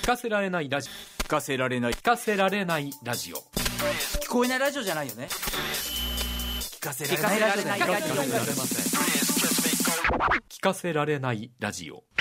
聞かせられないラジオ、聞かせられない、聞かせられないラジオ、 聞こえないラジオじゃないよね。聞かせられないラジオじゃないよね。 聞かせられないラジオ。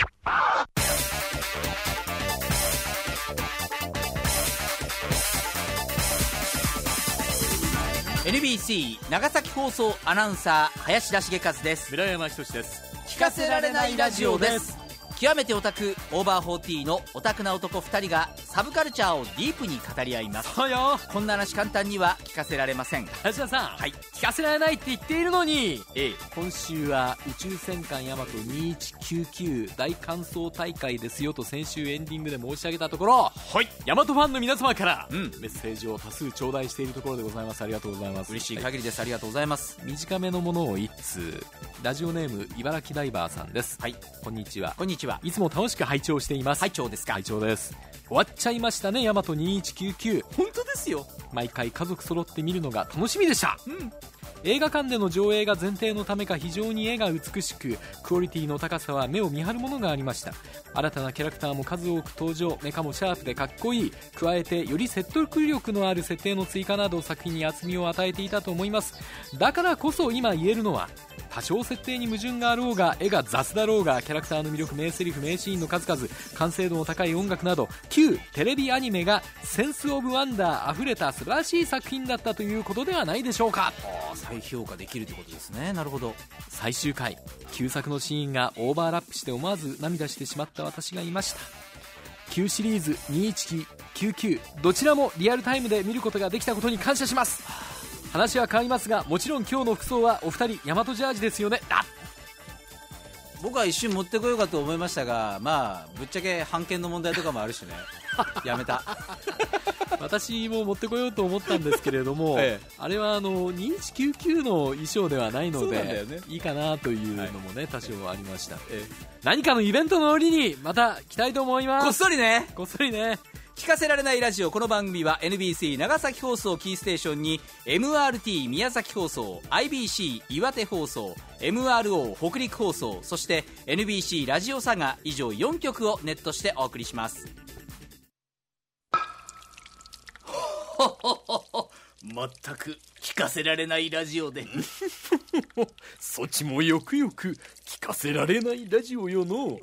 NBC 長崎放送アナウンサー林田茂和です。 村山仁です。 聞かせられないラジオです。極めてオタクオーバー40のオタクな男2人がサブカルチャーをディープに語り合います。 そうよ、 こんな話簡単には聞かせられません。 林田さん、 はい、 聞かせられないって言っているのに、今週は宇宙戦艦ヤマト2199大完走大会ですよと先週エンディングで申し上げたところ、はい、ヤマトファンの皆様から、メッセージを多数頂戴しているところでございます。ありがとうございます。 嬉しい限りです、はい、ありがとうございます。 短めのものを1通。ラジオネーム茨城ダイバーさんです。 はい、 こんにちは。 こんにちは。 いつも楽しく拝聴しています。 拝聴ですか。 拝聴です。終わっちゃいましたね、ヤマト2199。 本当ですよ。 毎回家族揃って見るのが楽しみでした。映画館での上映が前提のためか非常に絵が美しく、クオリティの高さは目を見張るものがありました。新たなキャラクターも数多く登場、メカもシャープでかっこいい。加えてより説得力のある設定の追加など作品に厚みを与えていたと思います。だからこそ今言えるのは、多少設定に矛盾があろうが、絵が雑だろうが、キャラクターの魅力、名セリフ、名シーンの数々、完成度の高い音楽など、旧テレビアニメがセンスオブワンダー溢れた素晴らしい作品だったということではないでしょうか。 再評価できるということですね。なるほど。 最終回、旧作のシーンがオーバーラップして思わず涙してしまった私がいました。旧シリーズ2199、どちらもリアルタイムで見ることができたことに感謝します。話は変わりますが、もちろん今日の服装はお二人ヤマトジャージですよね。 僕は一瞬持ってこようかと思いましたが、まあぶっちゃけ版権の問題とかもあるしねやめた私も持ってこようと思ったんですけれども、あれは2199の衣装ではないので、いいかなというのもね、多少ありました。何かのイベントの折にまた来たいと思います。 こっそりね、 こっそりね。 聞かせられないラジオ。この番組は NBC 長崎放送キーステーションに MRT 宮崎放送、 IBC 岩手放送、 MRO 北陸放送、そして NBC ラジオサガ、以上4局をネットしてお送りします。全く聞かせられないラジオでそちもよくよく聞かせられないラジオよの。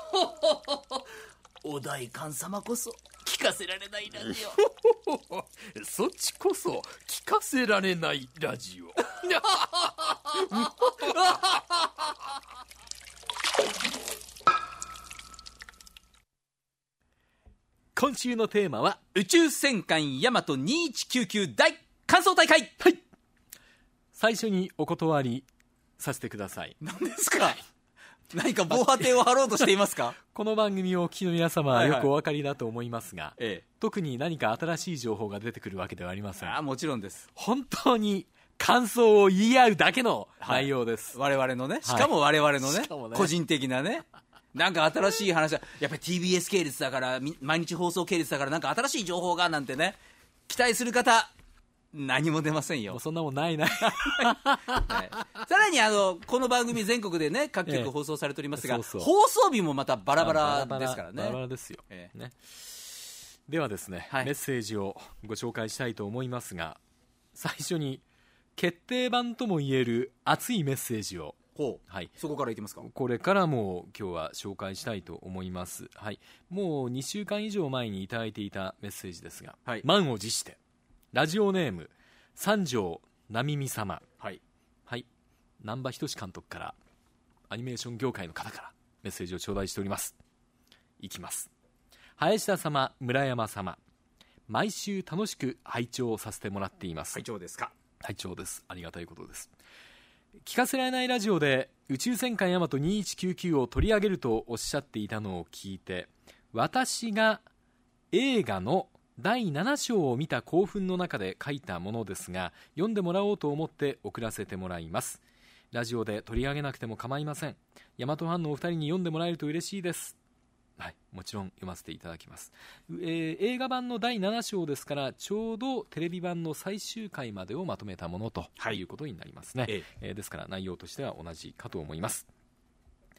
お代官様こそ聞かせられないラジオそっちこそ聞かせられないラジオ今週のテーマは宇宙戦艦ヤマト2199大完走大会。 はい、最初にお断りさせてください。 何ですか、何か防波堤を張ろうとしていますかこの番組をお聞きの皆様はよくお分かりだと思いますが、特に何か新しい情報が出てくるわけではありません。 もちろんです。 本当に感想を言い合うだけの内容です、 我々のね、しかも我々のね、 ね、 個人的なね、なんか新しい話はやっぱり TBS 系列だから、毎日放送系列だから、なんか新しい情報がなんてね、期待する方何も出ませんよ。 もうそんなもんないな、 さらにこの番組全国でね各局放送されておりますが、放送日もまたバラバラですからね。 バラバラですよ、ね。ではですね、メッセージをご紹介したいと思いますが、最初に決定版ともいえる熱いメッセージを、 そこからいきますか。 これからも今日は紹介したいと思います。もう2週間以上前にいただいていたメッセージですが、満を持してラジオネーム三条なみみ様、難波仁監督から、アニメーション業界の方からメッセージを頂戴しております。いきます。林田様、村山様、毎週楽しく拝聴させてもらっています。 拝聴ですか。 拝聴です。ありがたいことです。聞かせられないラジオで宇宙戦艦ヤマト2199を取り上げるとおっしゃっていたのを聞いて、私が映画の第7章を見た興奮の中で書いたものですが、読んでもらおうと思って送らせてもらいます。ラジオで取り上げなくても構いません。ヤマトファンのお二人に読んでもらえると嬉しいです。もちろん読ませていただきます。映画版の第7章ですから、ちょうどテレビ版の最終回までをまとめたものということになりますね。ですから内容としては同じかと思います。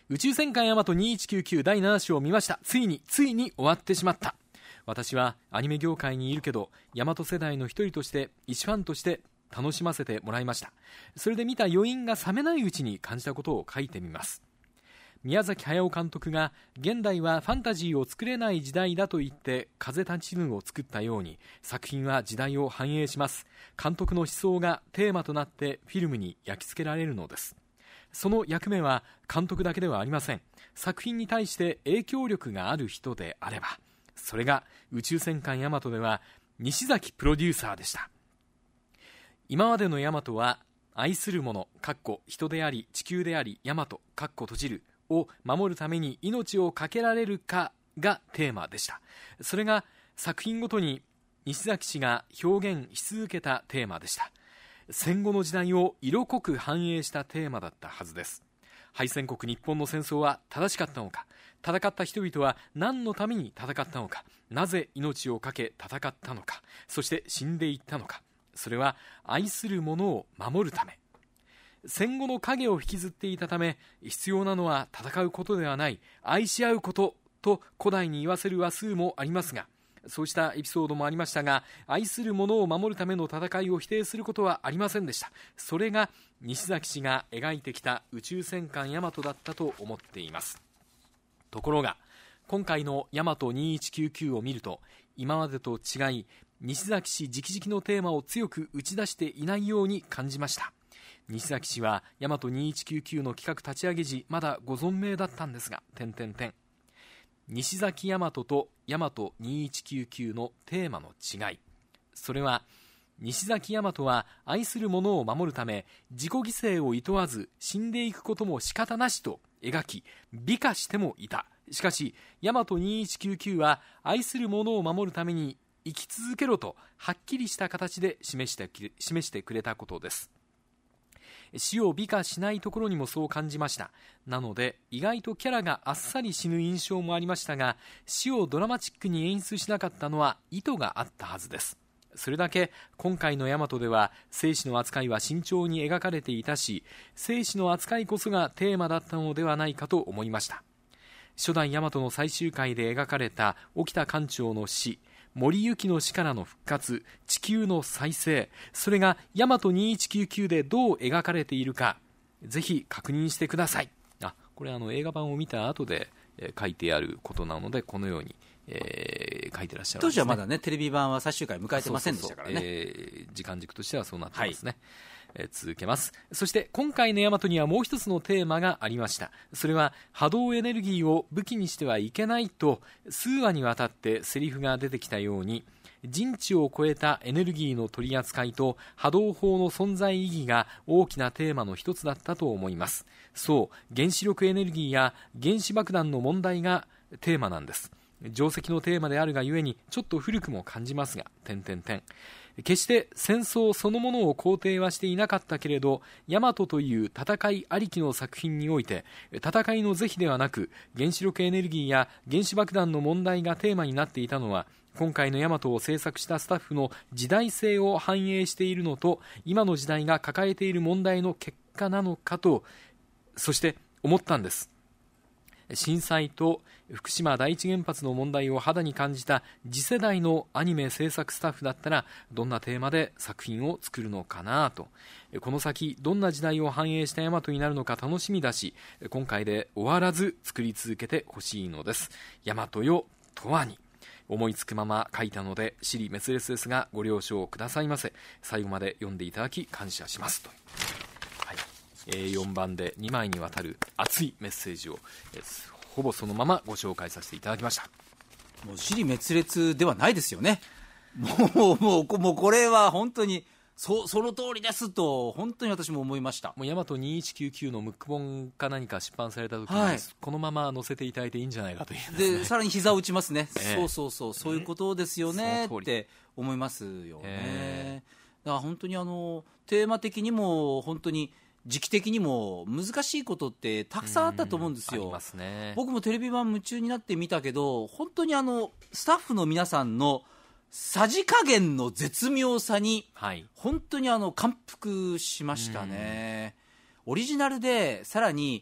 宇宙戦艦ヤマト2199第7章を見ました。ついに終わってしまった。私はアニメ業界にいるけど、ヤマト世代の一人として、一ファンとして楽しませてもらいました。それで見た余韻が冷めないうちに感じたことを書いてみます。宮崎駿監督が現代はファンタジーを作れない時代だと言って風立ちぬを作ったように、作品は時代を反映します。監督の思想がテーマとなってフィルムに焼き付けられるのです。その役目は監督だけではありません。作品に対して影響力がある人であれば、それが宇宙戦艦ヤマトでは西崎プロデューサーでした。今までのヤマトは愛するもの人であり地球でありヤマト閉じるを守るために命を懸けられるかがテーマでした。それが作品ごとに西崎氏が表現し続けたテーマでした。戦後の時代を色濃く反映したテーマだったはずです。敗戦国日本の戦争は正しかったのか、戦った人々は何のために戦ったのか、なぜ命を懸け戦ったのか、そして死んでいったのか。それは愛するものを守るため。戦後の影を引きずっていたため、必要なのは戦うことではない、愛し合うことと古代に言わせる話数もありますが、そうしたエピソードもありましたが、愛するものを守るための戦いを否定することはありませんでした。それが西崎氏が描いてきた宇宙戦艦ヤマトだったと思っています。ところが今回のヤマト2199を見ると、今までと違い西崎氏直々のテーマを強く打ち出していないように感じました。西崎氏はヤマト2199の企画立ち上げ時まだご存命だったんですが、西崎ヤマトとヤマト2199のテーマの違い、それは西崎ヤマトは愛するものを守るため自己犠牲を厭わず死んでいくことも仕方なしと描き美化してもいた。しかしヤマト2199は愛するものを守るために生き続けろとはっきりした形で示してくれたことです。死を美化しないところにもそう感じました。なので意外とキャラがあっさり死ぬ印象もありましたが、死をドラマチックに演出しなかったのは意図があったはずです。それだけ今回のヤマトでは生死の扱いは慎重に描かれていたし、生死の扱いこそがテーマだったのではないかと思いました。初代ヤマトの最終回で描かれた沖田艦長の死、森行の死からの復活、地球の再生、それがヤマト2199でどう描かれているか、ぜひ確認してください。これ映画版を見た後で、書いてあることなので、このように、書いてらっしゃるんですね。 当時はまだね、テレビ版は最終回迎えてませんでしたからね。 時間軸としてはそうなってますね。続けます。そして今回のヤマトにはもう一つのテーマがありました。それは波動エネルギーを武器にしてはいけないと数話にわたってセリフが出てきたように、人知を超えたエネルギーの取り扱いと波動砲の存在意義が大きなテーマの一つだったと思います。そう、原子力エネルギーや原子爆弾の問題がテーマなんです。定石のテーマであるがゆえにちょっと古くも感じますが、決して戦争そのものを肯定はしていなかったけれど、ヤマトという戦いありきの作品において戦いの是非ではなく原子力エネルギーや原子爆弾の問題がテーマになっていたのは、今回のヤマトを制作したスタッフの時代性を反映しているのと、今の時代が抱えている問題の結果なのかと、そして思ったんです。震災と福島第一原発の問題を肌に感じた次世代のアニメ制作スタッフだったらどんなテーマで作品を作るのかなと、この先どんな時代を反映したヤマトになるのか楽しみだし、今回で終わらず作り続けてほしいのです。ヤマトよとはに思いつくまま書いたので支離滅裂ですがご了承くださいませ。最後まで読んでいただき感謝しますと。4番で2枚にわたる熱いメッセージをほぼそのままご紹介させていただきました。 もう支離滅裂ではないですよね。もうこれは本当にその通りですと本当に私も思いました。 もうヤマト2199のムック本か何か出版された時に、このまま載せていただいていいんじゃないかという、 でさらに膝を打ちますね。そういうことですよねって思いますよね。だから本当にテーマ的にも本当に時期的にも難しいことってたくさんあったと思うんですよ。 ありますね。 僕もテレビ版夢中になって見たけど、本当にスタッフの皆さんのさじ加減の絶妙さに、本当に感服しましたね。オリジナルでさらに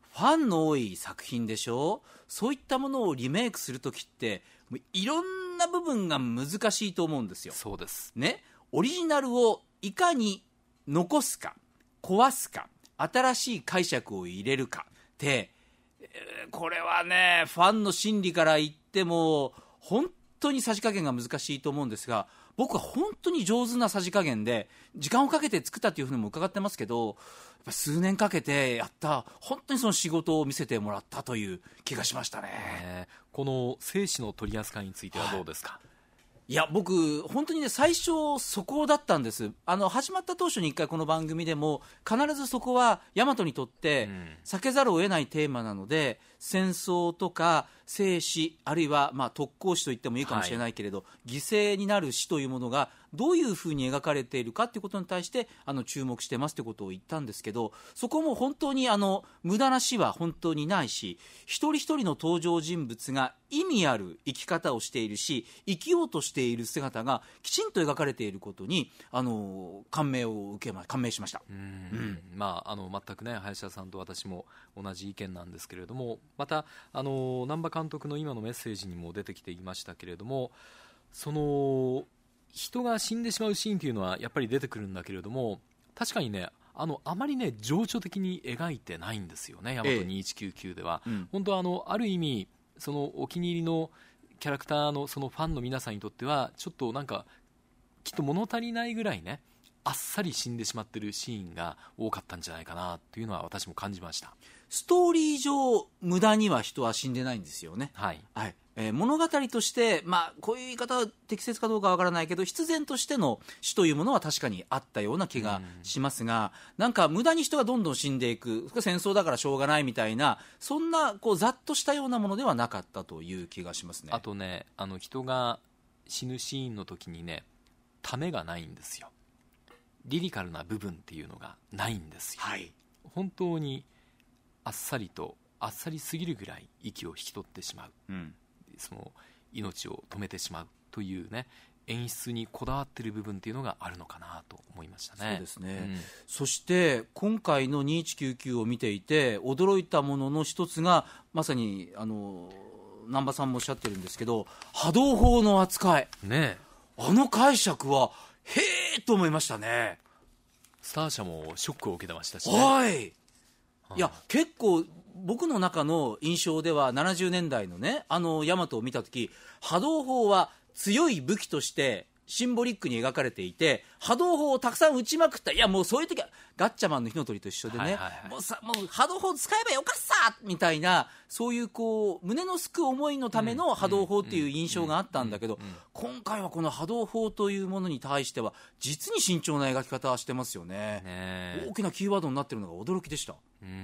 ファンの多い作品でしょ。そういったものをリメイクするときっていろんな部分が難しいと思うんですよ。 そうですね、オリジナルをいかに残すか壊すか新しい解釈を入れるかって、これはねファンの心理から言っても本当にさじ加減が難しいと思うんですが、僕は本当に上手なさじ加減で時間をかけて作ったというふうにも伺ってますけど、やっぱ数年かけてやった本当にその仕事を見せてもらったという気がしましたね。 この精子の取り扱いについてはどうですか？ いや僕本当にね最初そこだったんです。始まった当初に一回この番組でも必ずそこは大和にとって避けざるを得ないテーマなので、戦争とか生死あるいは特攻死と言ってもいいかもしれないけれど、犠牲になる死というものがどういうふうに描かれているかということに対して注目してますということを言ったんですけど、そこも本当に無駄な死は本当にないし、一人一人の登場人物が意味ある生き方をしているし、生きようとしている姿がきちんと描かれていることに感銘しました。 全くね林田さんと私も同じ意見なんですけれども、また難波監督の今のメッセージにも出てきていましたけれども、その人が死んでしまうシーンというのはやっぱり出てくるんだけれども、確かにねあまりね情緒的に描いてないんですよね、大和2199では。本当ある意味そのお気に入りのキャラクターのそのファンの皆さんにとってはちょっとなんかきっと物足りないぐらいねあっさり死んでしまってるシーンが多かったんじゃないかなというのは私も感じました。 ストーリー上無駄には人は死んでないんですよね。物語として、こういう言い方は適切かどうかわからないけど必然としての死というものは確かにあったような気がしますが、なんか無駄に人がどんどん死んでいく、戦争だからしょうがないみたいな、そんなざっとしたようなものではなかったという気がしますね。 あとね人が死ぬシーンの時にねためがないんですよ。リリカルな部分っていうのがないんですよ、本当にあっさりすぎるぐらい息を引き取ってしまう、その命を止めてしまうというね演出にこだわっている部分っていうのがあるのかなと思いましたね。 そうですね、そして今回の2199を見ていて驚いたものの一つがまさに難波さんもおっしゃってるんですけど、波動砲の扱いね、解釈はへーと思いましたね。 スター社もショックを受けてましたしね。 いや結構僕の中の印象では70年代のね大和を見たとき、波動砲は強い武器としてシンボリックに描かれていて、波動砲をたくさん撃ちまくった、いやもうそういう時はガッチャマンの火の鳥と一緒でね、もう波動砲使えばよかっさみたいな、そういう胸のすく思いのための波動砲っていう印象があったんだけど、今回はこの波動砲というものに対しては実に慎重な描き方してますよね。大きなキーワードになってるのが驚きでした。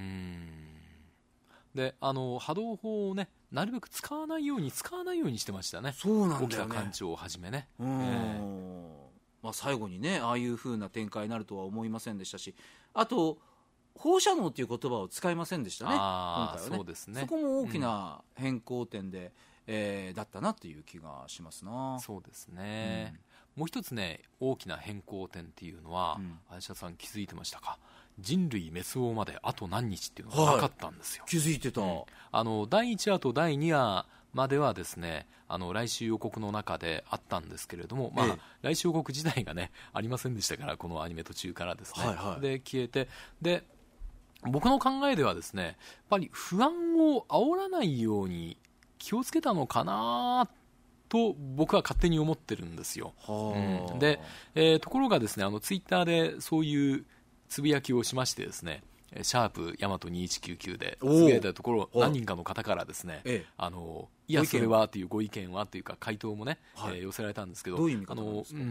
で波動砲をねなるべく使わないようにしてましたね。 そうなんだよね、 沖田艦長をはじめね。 最後にねああいう風な展開になるとは思いませんでしたし、あと放射能という言葉を使いませんでしたね、今回はね。そうですね、そこも大きな変更点で、だったなという気がしますな。 そうですね、もう一つね大きな変更点っていうのは、林田さん気づいてましたか？人類滅亡まであと何日っていうのが分かったんですよ。 気づいてた、 第1話と第2話まではですね来週予告の中であったんですけれども、来週予告自体がねありませんでしたから、このアニメ途中からですね、で消えて、で僕の考えではですねやっぱり不安を煽らないように気をつけたのかなと僕は勝手に思ってるんですよ。で、ところがですねツイッターでそういうつぶやきをしましてですね、シャープヤマト2199でつぶやいたところ、何人かの方からですね、いやそれはというご意見はというか回答もね、寄せられたんですけど、 どういう意味かなんですか？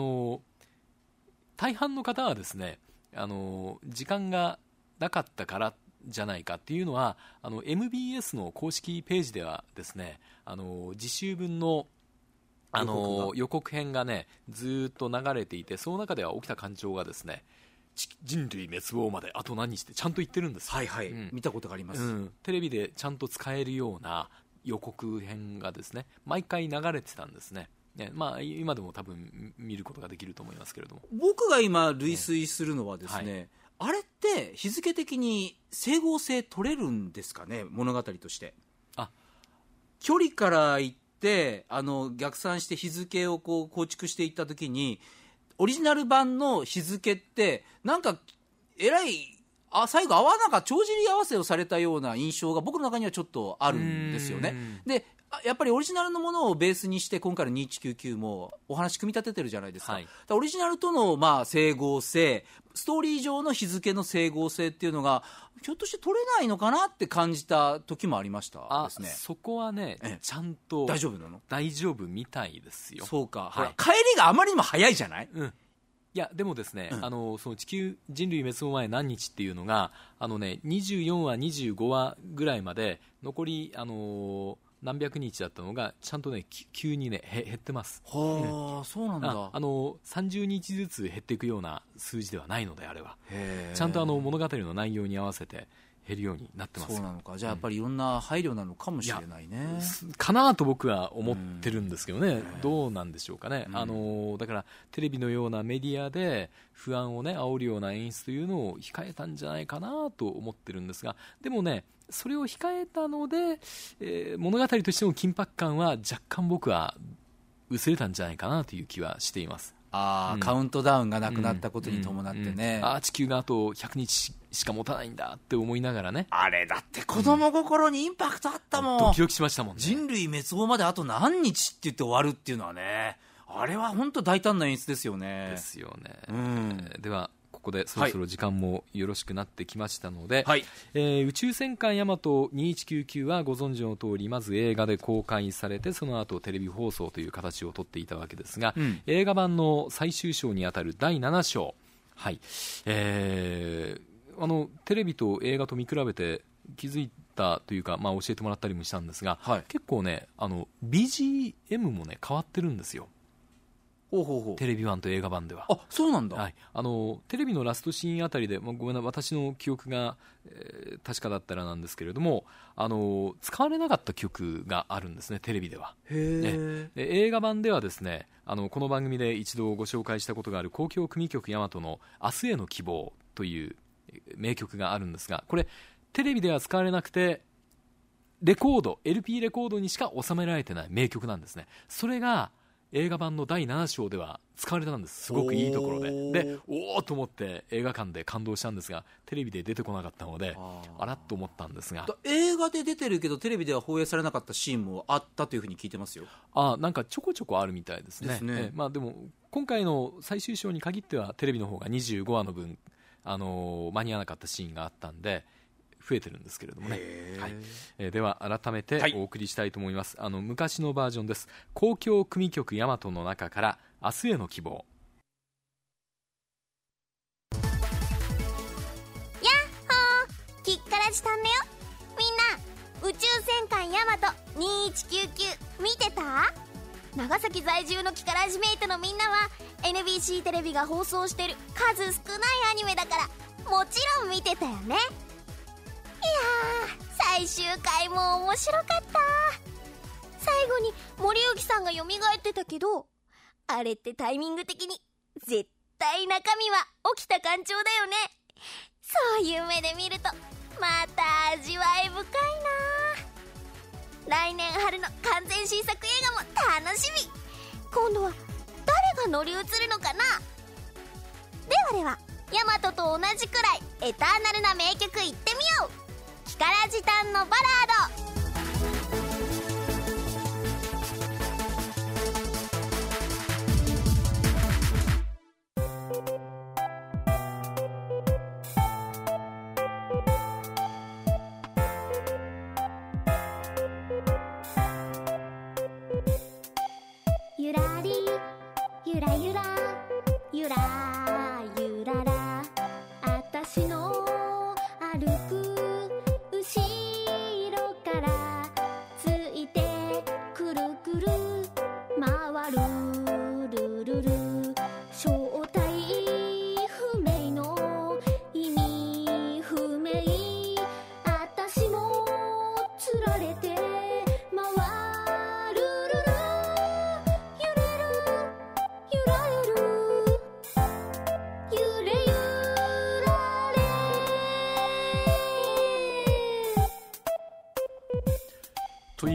大半の方はですね時間がなかったからじゃないかっていうのはMBS の公式ページではですね次週分の予告編がねずっと流れていて、その中では沖田艦長がですね人類滅亡まであと何日ってちゃんと言ってるんですよ。 見たことがあります、 テレビでちゃんと使えるような予告編がですね毎回流れてたんですね。今でも多分見ることができると思いますけれども、 僕が今類推するのはですね、 あれって日付的に整合性取れるんですかね、物語として。距離から行って逆算して日付をこう構築していった時に、オリジナル版の日付ってなんかえらい最後帳尻合わせをされたような印象が僕の中にはちょっとあるんですよね。でやっぱりオリジナルのものをベースにして今回の2199もお話組み立ててるじゃないですか、オリジナルとの整合性、ストーリー上の日付の整合性っていうのがひょっとして取れないのかなって感じた時もありましたですね。 そこはね、ちゃんと大丈夫なの？ 大丈夫みたいですよ。 そうか、ほら帰りがあまりにも早いじゃない？ いやでもですね、その地球人類滅亡前何日っていうのが24話25話ぐらいまで残り何百日だったのがちゃんとね急にね減ってます。 そうなんだ。 30日ずつ減っていくような数字ではないので、あれはちゃんと物語の内容に合わせて減るようになってます。 そうなのか。じゃあやっぱりいろんな配慮なのかもしれないね、 かなと僕は思ってるんですけどね、どうなんでしょうかね。だからテレビのようなメディアで不安をね煽るような演出というのを控えたんじゃないかなと思ってるんですが、でもねそれを控えたので、物語としての緊迫感は若干僕は薄れたんじゃないかなという気はしています。 カウントダウンがなくなったことに伴ってね、 地球があと100日しか持たないんだって思いながらね。 あれだって子供心にインパクトあったもん、 ドキドキしましたもんね。 人類滅亡まであと何日って言って終わるっていうのはね、あれは本当大胆な演出ですよね。 ですよね、ではここでそろそろ時間もよろしくなってきましたので、宇宙戦艦ヤマト2199はご存知の通りまず映画で公開されて、その後テレビ放送という形をとっていたわけですが、映画版の最終章にあたる第7章、テレビと映画と見比べて気づいたというか、教えてもらったりもしたんですが、結構ねBGM もね変わってるんですよ。テレビ版と映画版では。 そうなんだ。 テレビのラストシーンあたりで、ごめんな、私の記憶が、確かだったらなんですけれども、使われなかった曲があるんですね、テレビでは。で映画版ではですね、この番組で一度ご紹介したことがある交響組曲ヤマトの明日への希望という名曲があるんですが、これテレビでは使われなくてレコード LP レコードにしか収められてない名曲なんですね。それが映画版の第7章では使われたんです。すごくいいところでおーと思って映画館で感動したんですが、テレビで出てこなかったのであらっと思ったんですが、 映画で出てるけどテレビでは放映されなかったシーンもあったというふうに聞いてますよ。 なんかちょこちょこあるみたいですね。でも今回の最終章に限ってはテレビの方が25話の分間に合わなかったシーンがあったんで増えてるんですけれどもね、では改めてお送りしたいと思います、昔のバージョンです。交響組曲ヤマトの中から明日への希望。 やっほー、キッカラジタンだよ。みんな宇宙戦艦ヤマト2199見てた？長崎在住のキカラジメイトのみんなは NBC テレビが放送してる数少ないアニメだからもちろん見てたよね。いやー、最終回も面白かった。最後に森幸さんが蘇ってたけど、あれってタイミング的に絶対中身は起きた艦長だよね。そういう目で見るとまた味わい深いな。来年春の完全新作映画も楽しみ。今度は誰が乗り移るのかな。ではヤマトと同じくらいエターナルな名曲いってみよう。キカラジタンのバラード。ゆらりゆらゆらゆらゆらら、あたしの歩く後ろからついてくるくる回るるるる、正体不明の意味不明、あたしもつられて回るるる、揺れる揺られる揺れ揺られ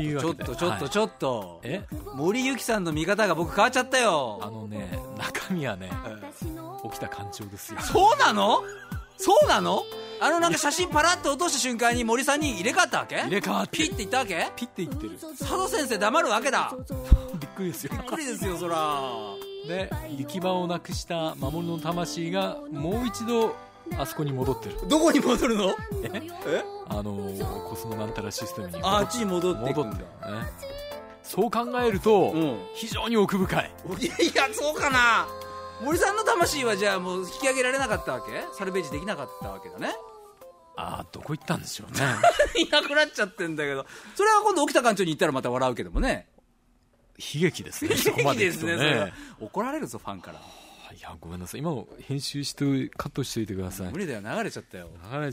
いうわけでちょっと、 え森ゆきさんの見方が僕変わっちゃったよ。 中身はね、沖田艦長ですよ。 そうなのなんか写真パラッと落とした瞬間に森さんに入れ替わったわけ？ 入れ替わってピッて言ったわけ？ ピッて言ってる。 佐渡先生黙るわけだ。 びっくりですよ。 びっくりですよそら。 で、行き場をなくした守の魂がもう一度あそこに戻ってる。 どこに戻るの？ コスモなんたらシステムにあっちに戻っていくんだね。そう考えると、非常に奥深い。 いやそうかな。森さんの魂はじゃあもう引き上げられなかったわけ？サルベージできなかったわけだね。 どこ行ったんでしょうね。 いなくなっちゃってんだけど、それは今度沖田館長に言ったらまた笑うけどもね。 悲劇ですね。そこまで行くとね。 悲劇ですね。怒られるぞファンから。 いやごめんなさい、今の編集してカットしておいてください。 無理だよ、流れちゃったよ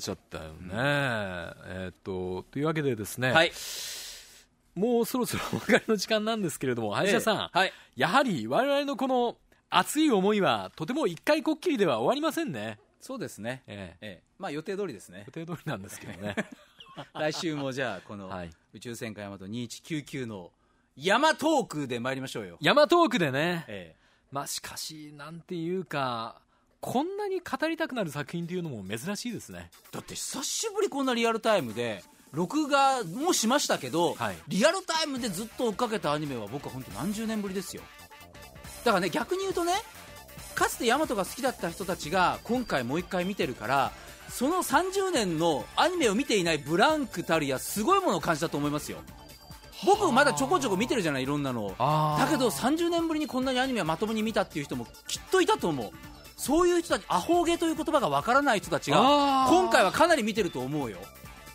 ね。というわけでですね、 はい、 もうそろそろお別れの時間なんですけれども、林田さん、 はい、 やはり我々のこの熱い思いはとても一回こっきりでは終わりませんね。 そうですね、まあ予定通りですね。 予定通りなんですけどね。 来週もじゃあこの宇宙戦艦ヤマト2199の山トークで参りましょうよ。 山トークでね、しかしなんていうか、こんなに語りたくなる作品というのも珍しいですね。 だって久しぶりこんなリアルタイムで録画もしましたけど、リアルタイムでずっと追っかけたアニメは僕は本当何十年ぶりですよ。だからね、逆に言うとね、かつてヤマトが好きだった人たちが今回もう一回見てるから、その30年のアニメを見ていないブランクたるやすごいものを感じたと思いますよ。僕まだちょこちょこ見てるじゃない、いろんなの。だけど30年ぶりにこんなにアニメをまともに見たっていう人もきっといたと思う。そういう人たち、アホゲという言葉がわからない人たちが今回はかなり見てると思うよ。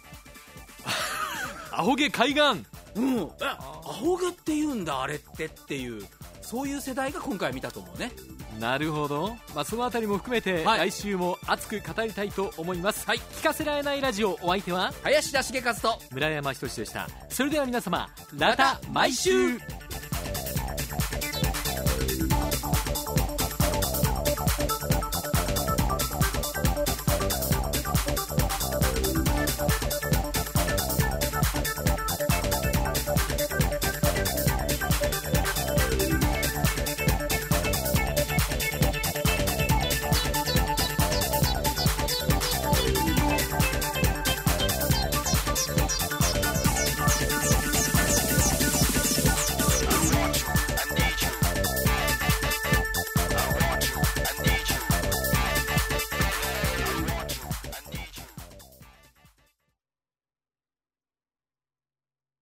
アホゲ海岸、 アホゲって言うんだあれっていう、そういう世代が今回見たと思うね。 なるほど、そのあたりも含めて、来週も熱く語りたいと思います。聞かせられないラジオ、お相手は林田茂和と村山仁でした。それでは皆様、また毎週。